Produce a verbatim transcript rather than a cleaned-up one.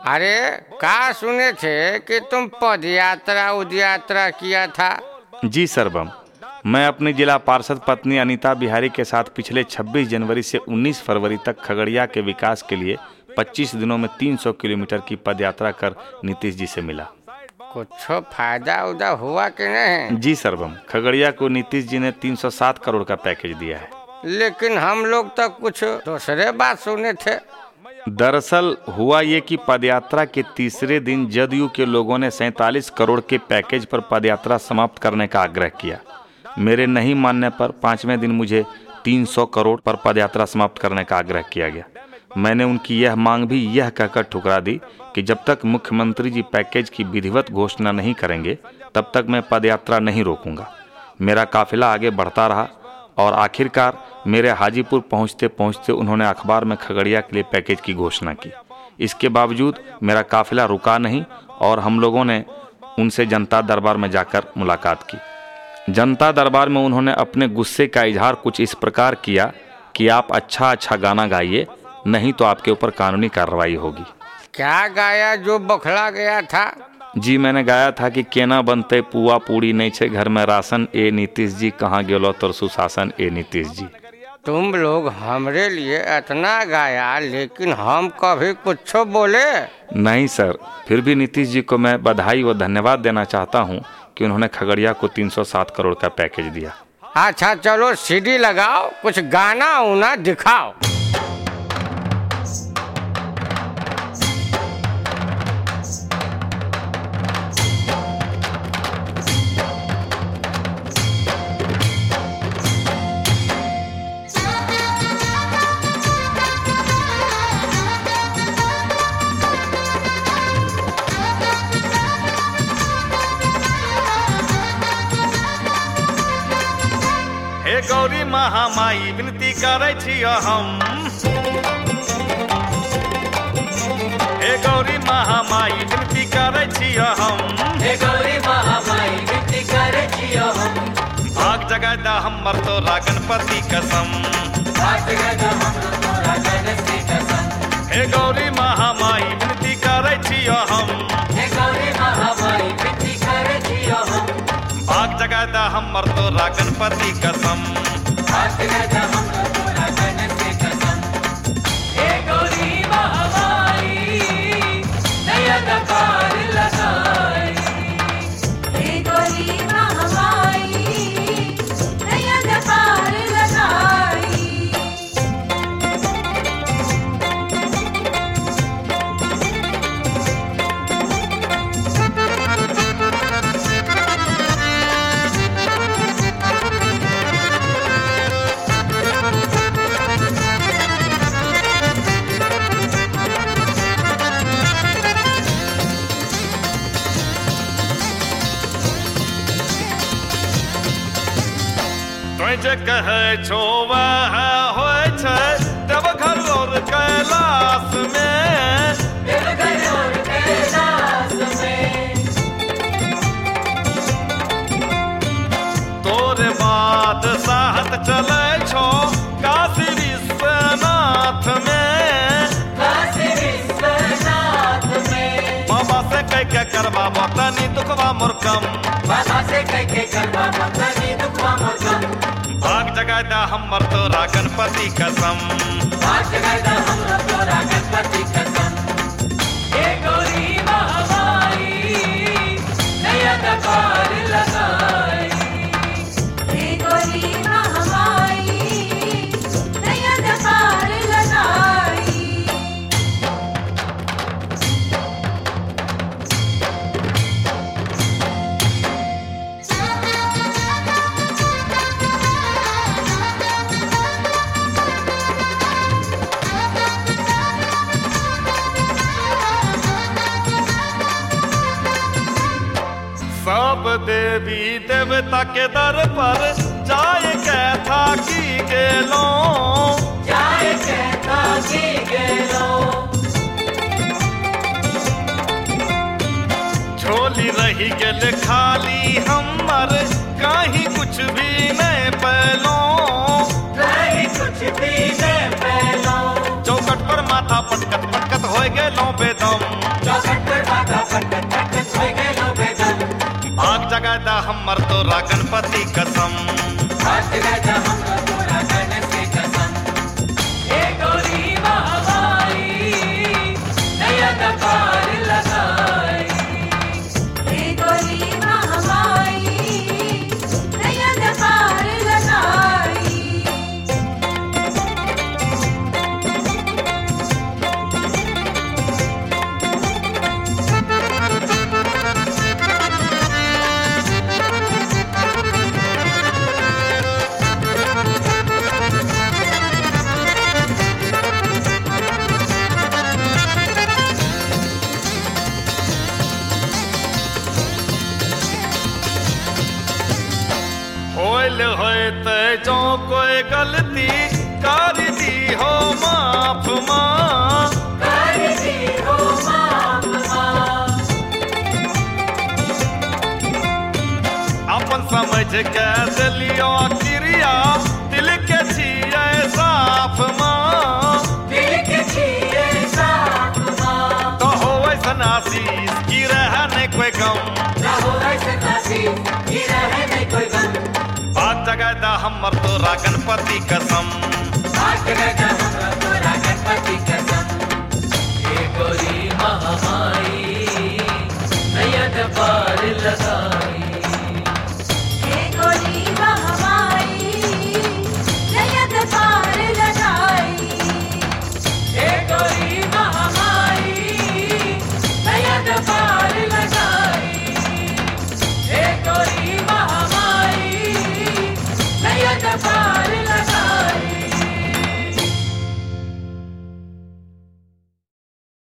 अरे कहा सुने थे कि तुम पद यात्रा उद यात्रा किया था। जी सर्वम, मैं अपनी जिला पार्षद पत्नी अनीता बिहारी के साथ पिछले छब्बीस जनवरी से उन्नीस फरवरी तक खगड़िया के विकास के लिए पच्चीस दिनों में तीन सौ किलोमीटर की पदयात्रा कर नीतीश जी से मिला। कुछ फायदा उदा हुआ कि नहीं? जी सर्वम, खगड़िया को नीतीश जी ने तीन सौ सात करोड़ का पैकेज दिया है। लेकिन हम लोग तक कुछ दूसरे बात सुने थे। दरअसल हुआ ये कि पदयात्रा के तीसरे दिन जदयू के लोगों ने सैंतालीस करोड़ के पैकेज पर पदयात्रा समाप्त करने का आग्रह किया। मेरे नहीं मानने पर पाँचवें दिन मुझे तीन सौ करोड़ पर पदयात्रा समाप्त करने का आग्रह किया गया। मैंने उनकी यह मांग भी यह कहकर ठुकरा दी कि जब तक मुख्यमंत्री जी पैकेज की विधिवत घोषणा नहीं करेंगे तब तक मैं पदयात्रा नहीं रोकूंगा। मेरा काफिला आगे बढ़ता रहा और आखिरकार मेरे हाजीपुर पहुंचते पहुंचते उन्होंने अखबार में खगड़िया के लिए पैकेज की घोषणा की। इसके बावजूद मेरा काफिला रुका नहीं और हम लोगों ने उनसे जनता दरबार में जाकर मुलाकात की। जनता दरबार में उन्होंने अपने गुस्से का इजहार कुछ इस प्रकार किया कि आप अच्छा अच्छा गाना गाइए, नहीं तो आपके ऊपर कानूनी कार्रवाई होगी। क्या गाया जो बखला गया था? जी मैंने गाया था कि केना बनते पुआ पूड़ी नहीं छे घर में राशन, ए नीतीश जी कहाँ गेलो तोर सुशासन, ए नीतीश जी। तुम लोग हमरे लिए इतना गाया लेकिन हम कभी कुछ बोले नहीं सर। फिर भी नीतीश जी को मैं बधाई व धन्यवाद देना चाहता हूँ कि उन्होंने खगड़िया को तीन सौ सात करोड़ का पैकेज दिया। अच्छा चलो सीडी लगाओ, कुछ गाना उना दिखाओ। हे गौरी महामाई विनती करे छियो हम, हे गौरी महामाई विनती करे छियो हम, हे गौरी महामाई विनती करे छियो हम। भाग जगाय दा हमर तोरा गणपति कसम, भाग जगाय दा हमर तोरा गणपति कसम। हे गौरी महामाई विनती करे छियो हम, हे गौरी महामाई विनती करे छियो हम। भाग जगाय दा हमर तोरा गणपति कसम, भाग जगाय दा हमर तोरा गणपति कसम। हे गौरी महामाई नया दरबार लगाई, हे गौरी महामाई नया दरबार लगाई। जे कहे छो वह होय छै देवघर और कैलाश में, देवघर और कैलाश में। तोरे बाद साहत चले छो काशी विश्वनाथ में, काशी विश्वनाथ में। बाबा से कह के करवा तनी दुखवा मोर कम, बाबा से कह के करवा तनी दुखवा मोर कम। भाग जगाय दा हमर तोरा गणपति कसम, भाग जगाय दा हमर तोरा गणपति कसम। हे गौरी महामाई नया दरबार लगाई, हे गौरी महामाई नया दरबार लगाई। सब देवी देवता के दर पर जाए के था की गेलो, जाए के था की गेलो। झोली रही गेल खाली हमर कहीं कुछ भी नहीं पैलो, कहीं कुछ भी नहीं पैलो। चौकट पर माथा पटकत पटकत हो गेलो बेदम, हमर तोरा गणपति कसम। हाथ गदा हमरो तोरा गणेश के कसम। हे गौरी महामाई नयन पार लगाई। हे गौरी महामाई नयन पार लगाई। होइल होते जो कोई गलती कर दी हो माफ माँ। कर दी हो माफ माँ। अपन समझ के दिलियो क्रिया दिल के छिए साफ माँ। दिल के छिए साफ माँ। तो हो ऐसन आशीष की रहने कोई गम। ना हो ऐसे नासी की रहे नहीं कोई गम। बात जगह हमर तोरा गणपति कसम। हाथ गदा हमरो तोरा गणपति कसम।